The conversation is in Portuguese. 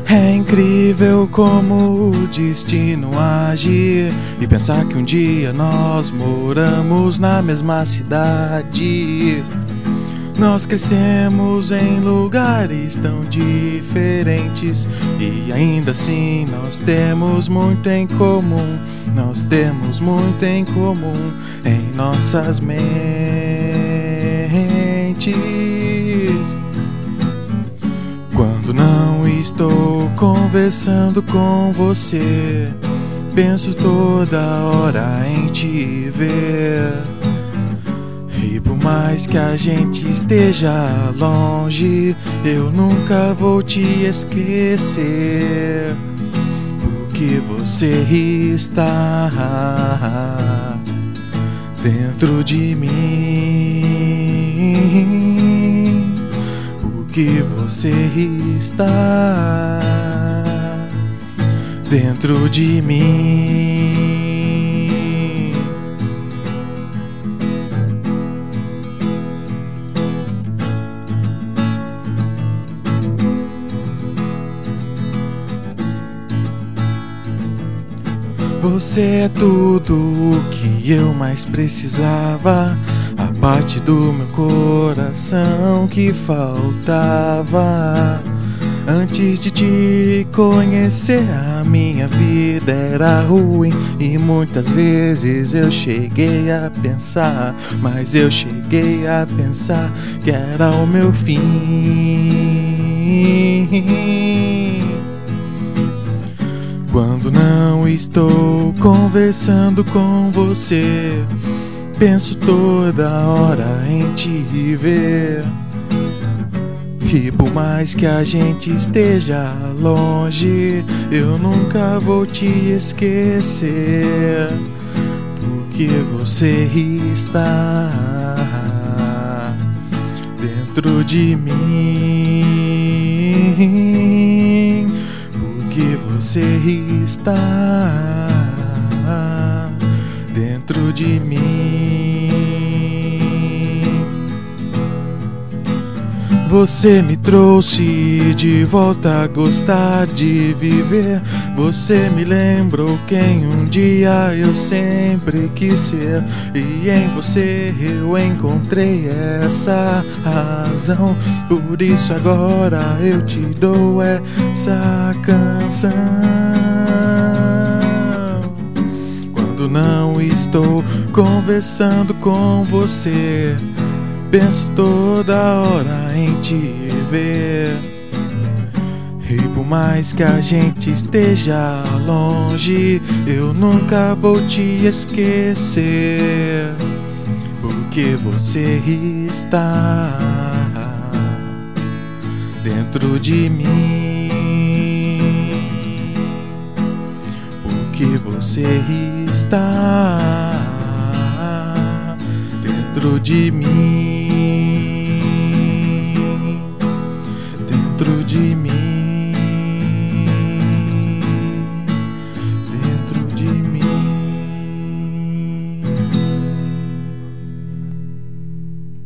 É incrível como o destino age e pensar que um dia nós moramos na mesma cidade. Nós crescemos em lugares tão diferentes e ainda assim nós temos muito em comum. Nós temos muito em comum em nossas mentes. Quando não estou conversando com você, penso toda hora em te ver. E por mais que a gente esteja longe, eu nunca vou te esquecer, porque você está dentro de mim, porque você está dentro de mim. Você é tudo o que eu mais precisava, a parte do meu coração que faltava. Antes de te conhecer, a minha vida era ruim e muitas vezes eu cheguei a pensar, mas eu cheguei a pensar que era o meu fim. Quando não estou conversando com você, penso toda hora em te ver. E por mais que a gente esteja longe, eu nunca vou te esquecer, porque você está dentro de mim, porque você está dentro de mim. Você me trouxe de volta a gostar de viver. Você me lembrou quem um dia eu sempre quis ser, e em você eu encontrei essa razão. Por isso agora eu te dou essa canção. Quando não estou conversando com você, penso toda hora em te ver. E por mais que a gente esteja longe, eu nunca vou te esquecer, porque você está dentro de mim, porque você está dentro de mim.